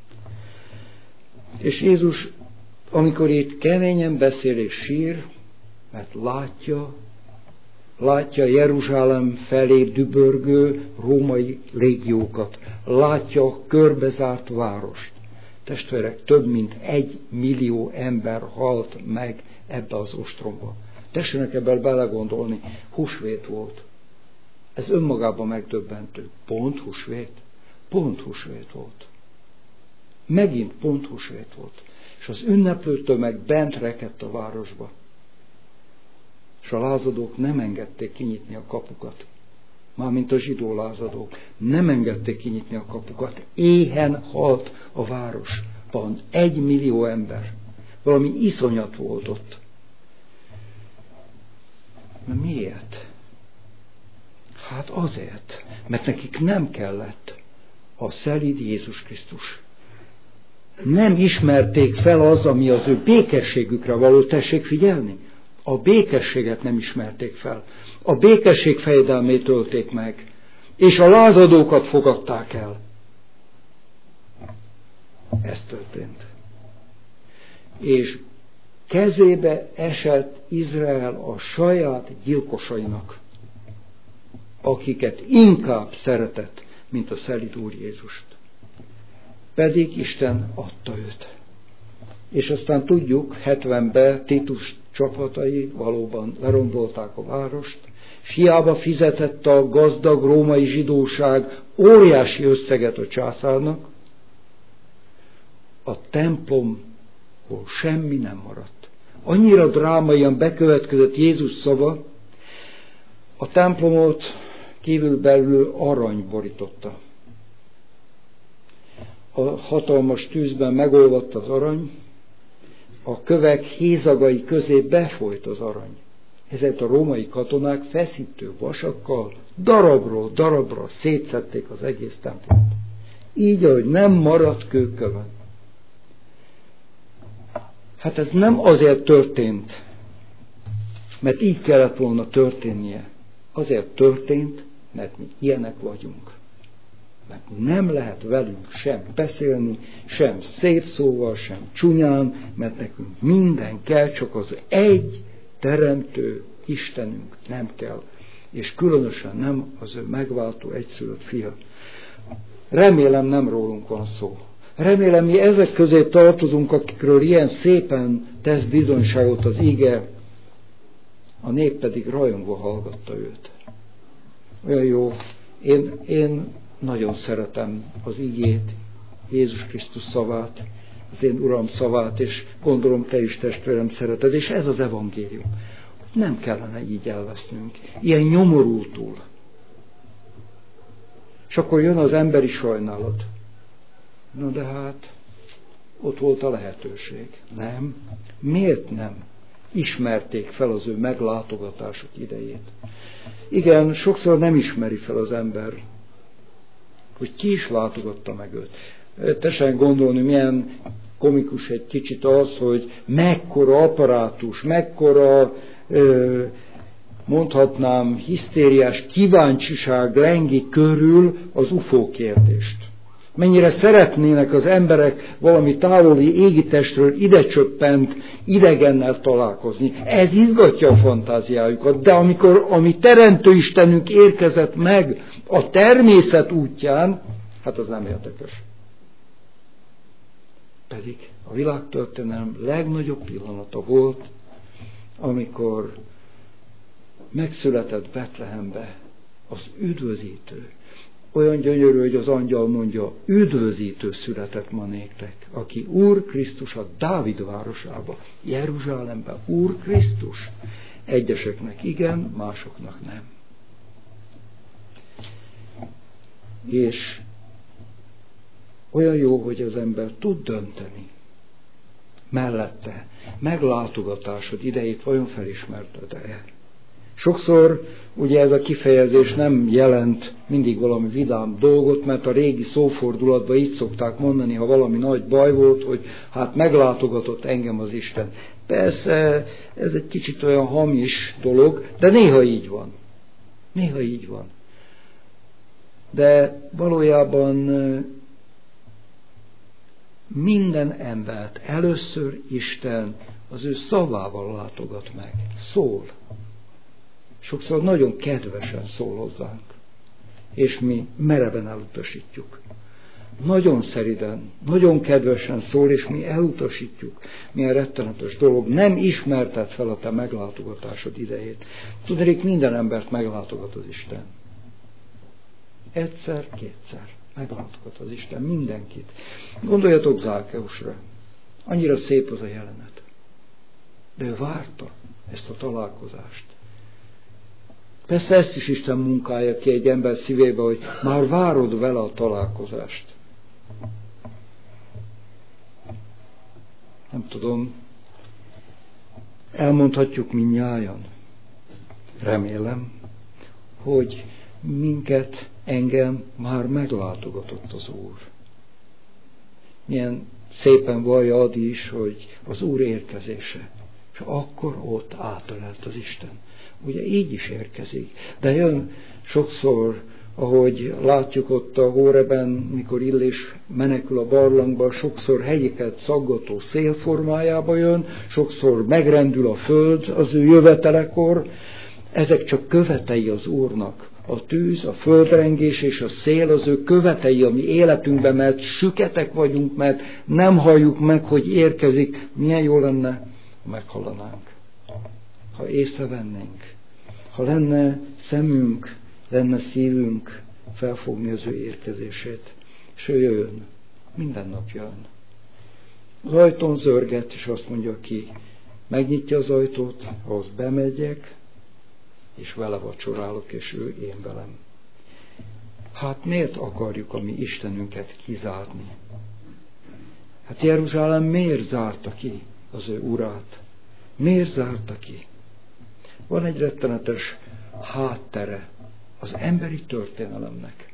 És Jézus, amikor itt keményen beszél és sír, mert látja, Látja Jeruzsálem felé dübörgő római légiókat. Látja a körbezárt várost. Testvérek, több mint egy millió ember halt meg ebbe az ostromba. Tessenek ebben belegondolni, húsvét volt. Ez önmagában megdöbbentő. Pont húsvét? Pont húsvét volt. Megint pont húsvét volt. És az ünneplő tömeg bent rekedt a városba. És a lázadók nem engedték kinyitni a kapukat. Mármint a zsidó lázadók. Nem engedték kinyitni a kapukat. Éhen halt a városban. Egy millió ember. Valami iszonyat volt ott. Na miért? Hát azért, mert nekik nem kellett a szelíd Jézus Krisztus. Nem ismerték fel az, ami az ő békességükre való, tessék figyelni. A békességet nem ismerték fel. A békesség fejedelmét ölték meg. És a lázadókat fogadták el. Ez történt. És kezébe esett Izrael a saját gyilkosainak, akiket inkább szeretett, mint a szelíd Úr Jézust. Pedig Isten adta őt. És aztán tudjuk, hetvenben Titus csapatai valóban lerombolták a várost, és hiába fizetett a gazdag római zsidóság óriási összeget a császárnak, a templomból semmi nem maradt. Annyira drámaian bekövetkezett Jézus szava, a templomot kívülbelül arany borította. A hatalmas tűzben megolvadt az arany, a kövek hézagai közé befolyt az arany. Ezért a római katonák feszítő vasakkal darabról darabra szétszedték az egész templomot. Így, ahogy nem maradt kőkövön. Hát ez nem azért történt, mert így kellett volna történnie. Azért történt, mert mi ilyenek vagyunk. Mert nem lehet velünk sem beszélni, sem szép szóval, sem csúnyán, mert nekünk minden kell, csak az egy teremtő Istenünk nem kell. És különösen nem az ő megváltó egyszülött fia. Remélem nem rólunk van szó. Remélem mi ezek közé tartozunk, akikről ilyen szépen tesz bizonyságot az ige, a nép pedig rajongva hallgatta őt. Olyan jó, én, én nagyon szeretem az igét, Jézus Krisztus szavát, az én Uram szavát, és gondolom te is, testvérem, szereted, és ez az evangélium. Nem kellene így elvesznünk, ilyen nyomorultul. És akkor jön az emberi sajnálat. Na de hát, ott volt a lehetőség. Nem? Miért nem ismerték fel az ő meglátogatások idejét? Igen, sokszor nem ismeri fel az ember, hogy ki is látogatta meg őt. Tessen gondolni, milyen komikus egy kicsit az, hogy mekkora apparátus, mekkora, mondhatnám, hisztériás kíváncsiság lengi körül az ufó kérdést. Mennyire szeretnének az emberek valami távoli égitestről ide csöppent idegennel találkozni. Ez izgatja a fantáziájukat, de amikor a mi teremtő Istenünk érkezett meg a természet útján, hát az nem érdekes. Pedig a világtörténelem legnagyobb pillanata volt, amikor megszületett Betlehembe az üdvözítő. Olyan gyönyörű, hogy az angyal mondja, üdvözítő született ma néktek, aki Úr Krisztus a Dávid városába, Jeruzsálemben. Úr Krisztus. Egyeseknek igen, másoknak nem. És olyan jó, hogy az ember tud dönteni. Mellette meglátogatásod idejét vajon felismerted-e? Sokszor ugye ez a kifejezés nem jelent mindig valami vidám dolgot, mert a régi szófordulatban így szokták mondani, ha valami nagy baj volt, hogy hát meglátogatott engem az Isten. Persze ez egy kicsit olyan hamis dolog, de néha így van. Néha így van. De valójában minden embert először Isten az ő szavával látogat meg. Szól. sokszor nagyon kedvesen szól hozzánk, és mi mereven elutasítjuk. Nagyon szeriden, nagyon kedvesen szól, és mi elutasítjuk. Milyen rettenetes dolog. Nem ismerted fel a te meglátogatásod idejét. Tudnék, minden embert meglátogat az Isten. Egyszer, kétszer meglátogat az Isten mindenkit. Gondoljatok Zákeusra. Annyira szép az a jelenet. De ő várta ezt a találkozást. Persze ezt is Isten munkálja ki egy ember szívébe, hogy már várod vele a találkozást. Nem tudom, elmondhatjuk mindnyájan, remélem, hogy minket, engem már meglátogatott az Úr. Milyen szépen vallja Adi is, hogy az Úr érkezése. És akkor ott átölelt az Isten. Ugye így is érkezik. De jön sokszor, ahogy látjuk ott a Hóreben, mikor Illés menekül a barlangba, sokszor hegyiket szaggató szél formájába jön, sokszor megrendül a föld az ő jövetelekor. Ezek csak követei az Úrnak. A tűz, a földrengés és a szél az ő követei a mi életünkben, mert süketek vagyunk, mert nem halljuk meg, hogy érkezik. Milyen jó lenne, ha meghallanánk, ha észrevennénk, ha lenne szemünk, lenne szívünk felfogni az ő érkezését. És ő jön, minden nap jön. Az ajtón zörget, és azt mondja ki, megnyitja az ajtót, ahhoz bemegyek, és vele vacsorálok, és ő én velem. Hát miért akarjuk a mi Istenünket kizárni? Hát Jeruzsálem miért zárta ki az ő urát? Miért zárta ki? Van egy rettenetes háttere az emberi történelemnek.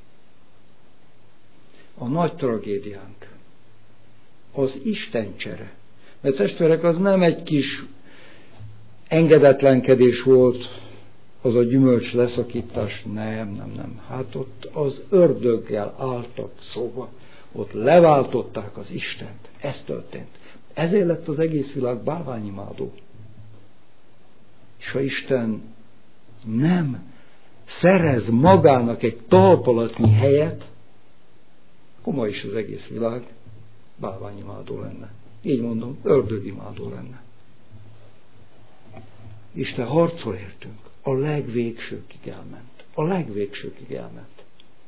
A nagy tragédiánk az istencsere. Mert testvérek, az nem egy kis engedetlenkedés volt, az a gyümölcs leszakítás, nem, nem, nem. Hát ott az ördöggel álltak szóba, ott leváltották az Istent. Ez történt. Ezért lett az egész világ bálványimádó. És ha Isten nem szerez magának egy talpalatnyi helyet, akkor ma is az egész világ bálványimádó lenne. Így mondom, ördögimádó lenne. Isten harcol értünk. A legvégsőkig elment. A legvégsőkig elment.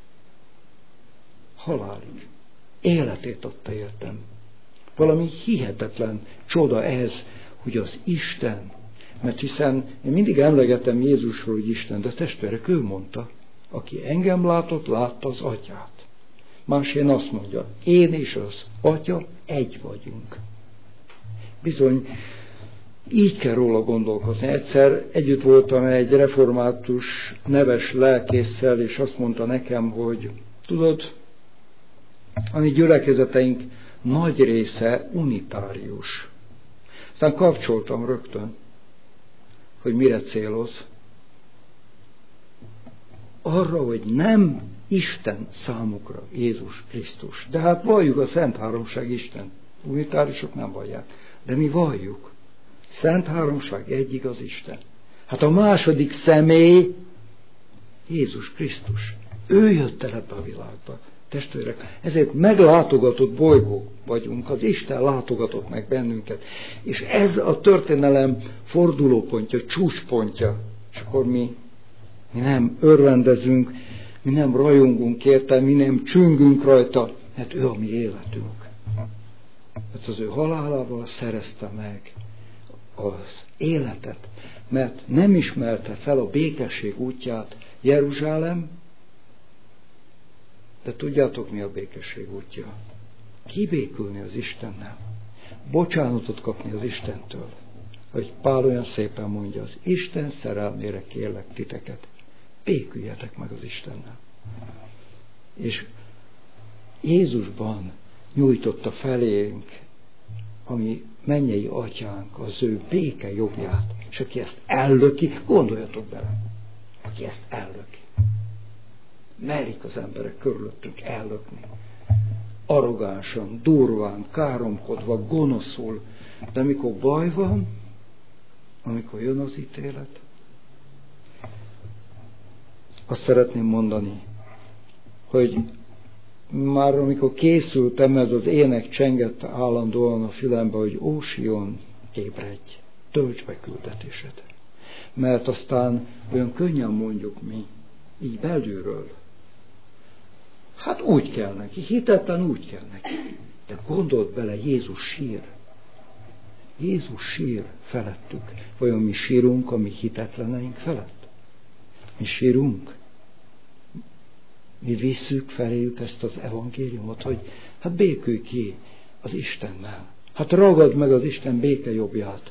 Halálig. Életét adta értem. Valami hihetetlen csoda ez, hogy az Isten, mert hiszen én mindig emlegetem Jézusról, hogy Isten, de testvérek, ő mondta, aki engem látott, látta az Atyát. Másén azt mondja, én és az Atya egy vagyunk. Bizony, így kell róla gondolkozni. Egyszer együtt voltam egy református neves lelkésszel, és azt mondta nekem, hogy tudod, a mi gyülekezeteink nagy része unitárius. Aztán kapcsoltam rögtön, hogy mire céloz. Arra, hogy nem Isten számukra Jézus Krisztus. De hát valljuk a Szent Háromság Isten. Unitáriusok nem vallják. De mi valljuk. Szent Háromság egy igaz Isten. Hát a második személy Jézus Krisztus. Ő jött el ebbe a világba. Testvérek, ezért meglátogatott bolygók vagyunk, az Isten látogatott meg bennünket. És ez a történelem fordulópontja, csúcspontja. És akkor mi, mi nem örvendezünk, mi nem rajongunk érte, mi nem csüngünk rajta, mert ő a mi életünk. Mert az ő halálával szerezte meg az életet, mert nem ismerte fel a békesség útját Jeruzsálem, de tudjátok, mi a békesség útja? Kibékülni az Istennel. Bocsánatot kapni az Istentől. Hogy Pál olyan szépen mondja, az Isten szerelmére kérlek titeket. Béküljetek meg az Istennel. És Jézusban nyújtotta felénk, ami mennyei atyánk, az ő béke jobbját. És aki ezt ellöki, gondoljatok bele, aki ezt ellöki. Merik az emberek körülöttünk ellökni. Arrogánsan, durván, káromkodva, gonoszul. De amikor baj van, amikor jön az ítélet, azt szeretném mondani, hogy már amikor készültem, ez az ének csengett állandóan a fülembe, hogy ó Sion, ébredj, tölts be küldetésed. Mert aztán olyan könnyen mondjuk mi, így belülről. Hát úgy kell neki, hitetlen úgy kell neki. De gondold bele, Jézus sír. Jézus sír felettük. Vajon mi sírunk a mi hitetleneink felett? Mi sírunk? Mi visszük feléjük ezt az evangéliumot, hogy hát békülj ki az Istennel. Hát ragad meg az Isten béke jobbját.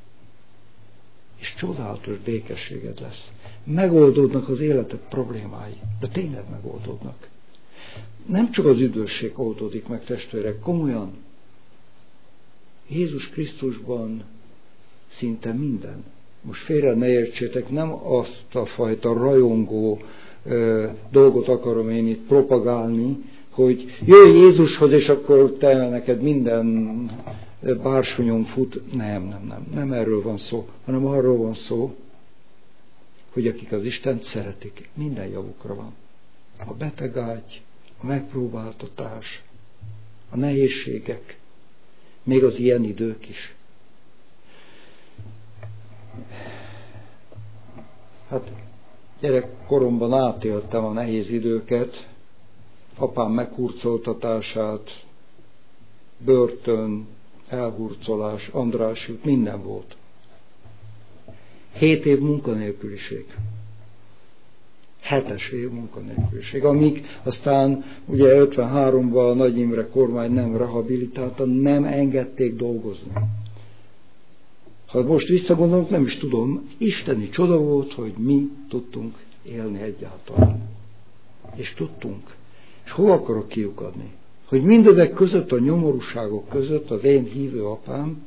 És csodálatos békességed lesz. Megoldódnak az életed problémái, de tényleg megoldódnak. Nem csak az üdvösség oldódik meg, testvérek, komolyan. Jézus Krisztusban szinte minden. Most félre ne értsétek, nem azt a fajta rajongó ö, dolgot akarom én itt propagálni, hogy jöjj Jézushoz, és akkor te neked minden bársonyon fut. Nem, nem, nem. Nem erről van szó, hanem arról van szó, hogy akik az Istent szeretik, minden javukra van. A betegágy, a megpróbáltatás, a nehézségek, még az ilyen idők is. Hát gyerekkoromban átéltem a nehéz időket, apám meghurcoltatását, börtön, elhurcolás, András út, minden volt. Hét év munkanélküliség. Hetes év munkanélküliség. Amíg aztán ugye ötvenháromban a Nagy Imre kormány nem rehabilitálta, nem engedték dolgozni. Ha most visszagondolunk, nem is tudom, isteni csoda volt, hogy mi tudtunk élni egyáltalán. És tudtunk. És hova akarok kiukadni? Hogy mindezek között, a nyomorúságok között az én hívő apám,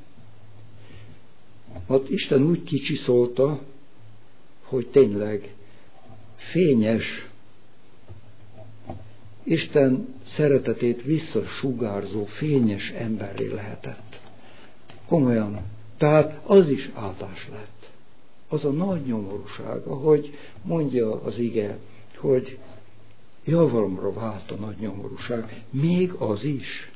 ott Isten úgy kicsiszolta, hogy tényleg fényes, Isten szeretetét visszasugárzó, fényes emberré lehetett. Komolyan. Tehát az is áldás lett. Az a nagy nyomorúság, ahogy mondja az ige, hogy javalomra vált a nagy nyomorúság. Még az is.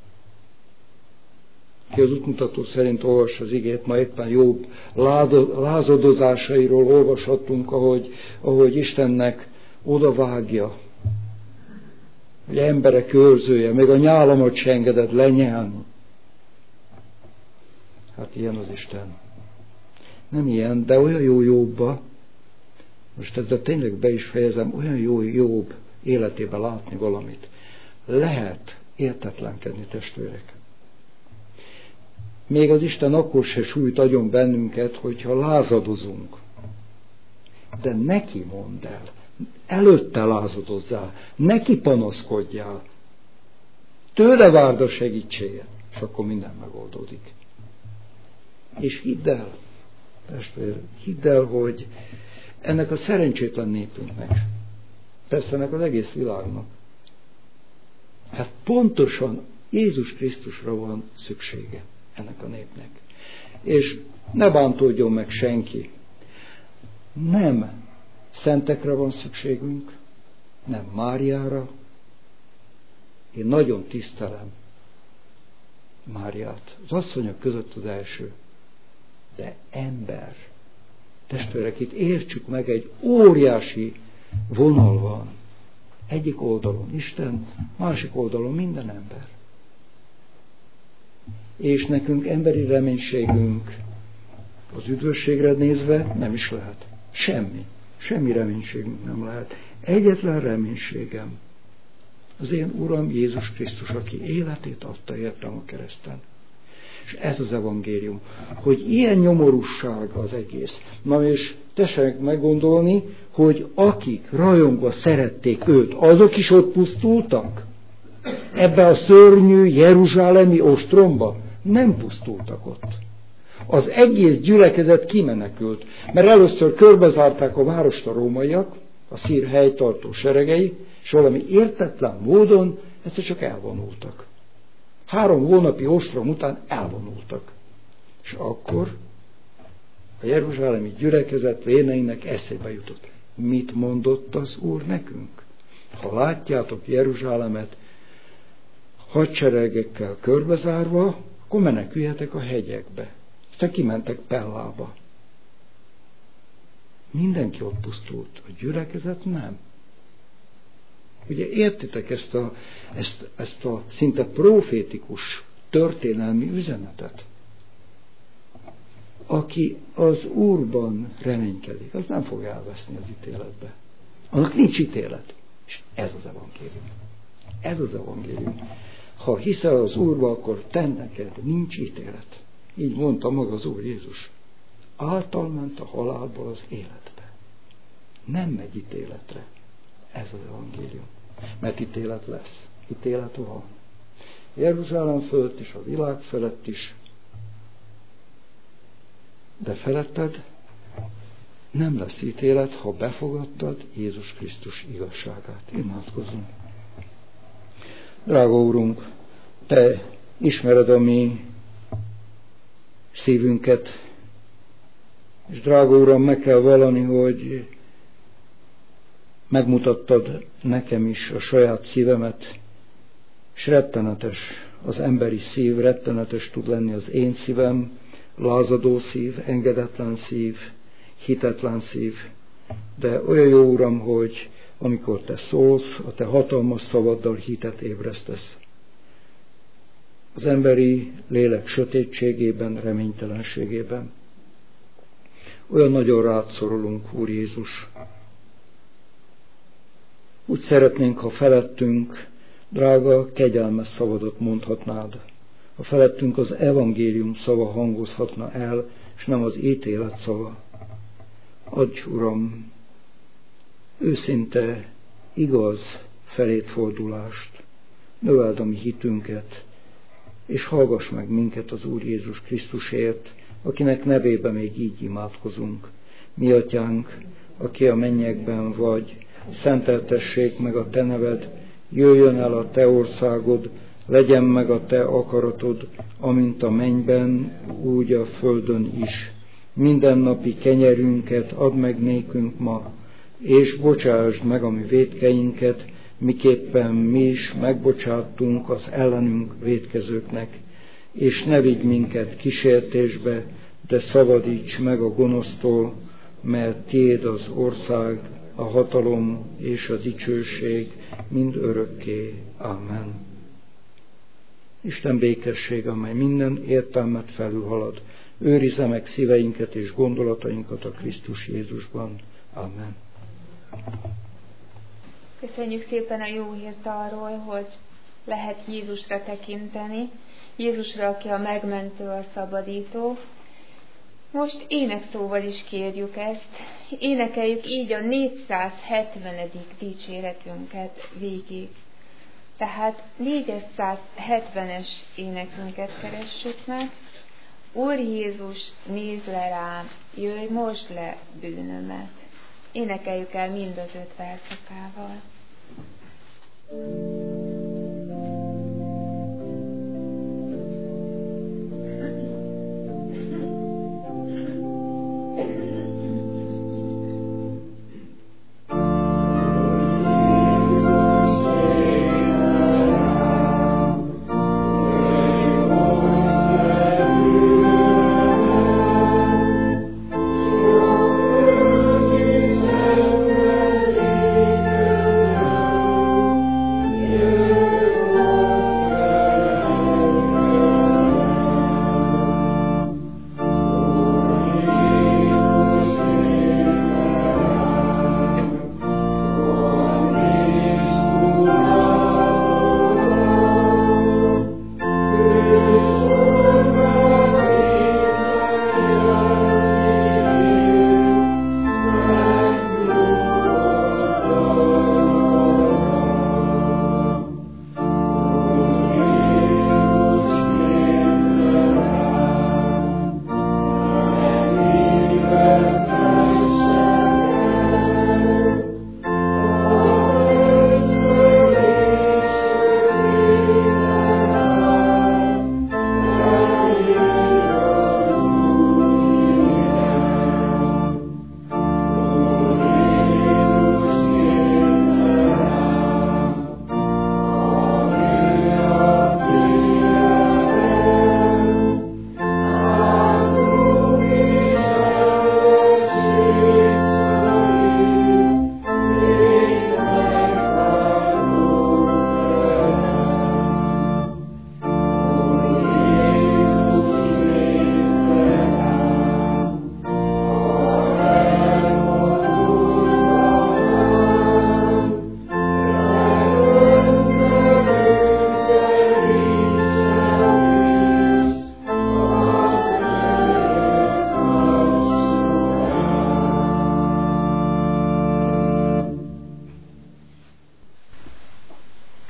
Ki az útmutató szerint olvas az igét, ma éppen Jobb lázadozásairól olvashattunk, ahogy, ahogy Istennek odavágja, hogy emberek őrzője, még a nyálamat se engedett lenyelni. Hát ilyen az Isten. Nem ilyen, de olyan jó Jobba, most ezzel tényleg be is fejezem, olyan jó Jobb életében látni valamit. Lehet értetlenkedni, testvérek. Még az Isten akkor se sújt agyon bennünket, hogyha lázadozunk. De neki mondd el, előtte lázadozzál, neki panaszkodjál, tőle várd a segítséget, és akkor minden megoldódik. És hidd el, testvér, hidd el, hogy ennek a szerencsétlen népünknek, persze ennek az egész világnak, hát pontosan Jézus Krisztusra van szüksége ennek a népnek. És ne bántódjon meg senki. Nem szentekre van szükségünk, nem Máriára. Én nagyon tisztelem Máriát. Az asszonyok között az első. De ember. Testvérek, itt értsük meg, egy óriási vonal van. Egyik oldalon Isten, másik oldalon minden ember. És nekünk emberi reménységünk az üdvösségre nézve nem is lehet. Semmi. Semmi reménységünk nem lehet. Egyetlen reménységem az én Uram Jézus Krisztus, aki életét adta értem a kereszten. És ez az evangélium, hogy ilyen nyomorúság az egész. Na és tessenek meggondolni, hogy akik rajongva szerették őt, azok is ott pusztultak? Ebbe a szörnyű jeruzsálemi ostromba? Nem pusztultak ott. Az egész gyülekezet kimenekült, mert először körbezárták a várost a rómaiak, a szír helytartó seregei, és valami értetlen módon egyszer csak elvonultak. Három hónapi ostrom után elvonultak. És akkor a jeruzsálemi gyülekezet léneinek eszébe jutott. mit mondott az Úr nekünk? Ha látjátok Jeruzsálemet hadseregekkel körbezárva, akkor meneküljetek a hegyekbe. Aztán kimentek Pellába. Mindenki ott pusztult, a gyülekezet nem. Ugye értitek ezt a, ezt, ezt a szinte profétikus történelmi üzenetet? Aki az Úrban reménykedik, az nem fog elveszni az ítéletbe. Annak nincs ítélet. És ez az evangélium. Ez az evangélium. Ha hiszel az Úrba, akkor te neked nincs ítélet. Így mondta maga az Úr Jézus. Által ment a halálból az életbe. Nem megy ítéletre. Ez az evangélium. Mert ítélet lesz. Ítélet van. Jeruzsálem fölött is, a világ felett is. De feletted nem lesz ítélet, ha befogadtad Jézus Krisztus igazságát. Imádkozzunk. Drága Úrunk, Te ismered a mi szívünket, és drága Uram, meg kell vallani, hogy megmutattad nekem is a saját szívemet, és rettenetes az emberi szív, rettenetes tud lenni az én szívem, lázadó szív, engedetlen szív, hitetlen szív, de olyan jó, Uram, hogy amikor Te szólsz, a Te hatalmas szavaddal hitet ébresztesz. Az emberi lélek sötétségében, reménytelenségében. Olyan nagyon rád szorulunk, Úr Jézus. Úgy szeretnénk, ha felettünk drága, kegyelmes szavadat mondhatnád. Ha felettünk az evangélium szava hangozhatna el, és nem az ítélet szava. Adj, Uram, őszinte, igaz felét fordulást, növeld a mi hitünket, és hallgass meg minket az Úr Jézus Krisztusért, akinek nevében még így imádkozunk. Mi Atyánk, aki a mennyekben vagy, szenteltessék meg a Te neved, jöjjön el a Te országod, legyen meg a Te akaratod, amint a mennyben, úgy a földön is. Mindennapi kenyerünket add meg nékünk ma, és bocsásd meg a mi vétkeinket, miképpen mi is megbocsáttunk az ellenünk vétkezőknek, és ne vigy minket kísértésbe, de szabadíts meg a gonosztól, mert tiéd az ország, a hatalom és a dicsőség mind örökké. Amen. Isten békesség, amely minden értelmet felülhalad, őrizze meg szíveinket és gondolatainkat a Krisztus Jézusban. Amen. Köszönjük szépen a jó hírt arról, hogy lehet Jézusra tekinteni, Jézusra, aki a megmentő, a szabadító. Most énekszóval is kérjük ezt, énekeljük így a négyszázhetvenedik dicséretünket végig. Tehát négyszázhetvenes énekünket keressük meg. Úr Jézus, nézd le rám, jöjj most le bűnömet. Énekeljük el mind az öt verszakával. Yeah.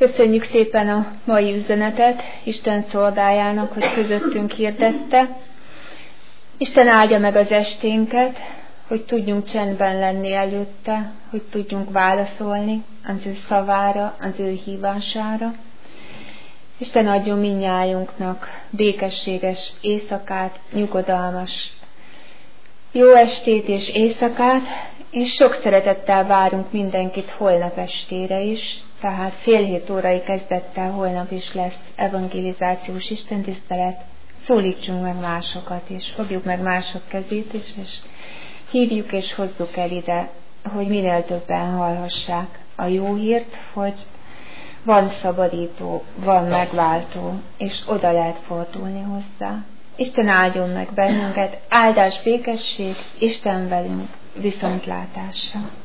Köszönjük szépen a mai üzenetet Isten szolgájának, hogy közöttünk hirdette. Isten áldja meg az esténket, hogy tudjunk csendben lenni előtte, hogy tudjunk válaszolni az ő szavára, az ő hívására. Isten adjon mindnyájunknak békességes éjszakát, nyugodalmas jó estét és éjszakát, és sok szeretettel várunk mindenkit holnap estére is, tehát fél hét órai kezdettel holnap is lesz evangelizációs istentisztelet. Szólítsunk meg másokat, és fogjuk meg mások kezét is, és hívjuk és hozzuk el ide, hogy minél többen hallhassák a jó hírt, hogy van szabadító, van megváltó, és oda lehet fordulni hozzá. Isten áldjon meg bennünket, áldás, békesség, Isten velünk, viszontlátásra.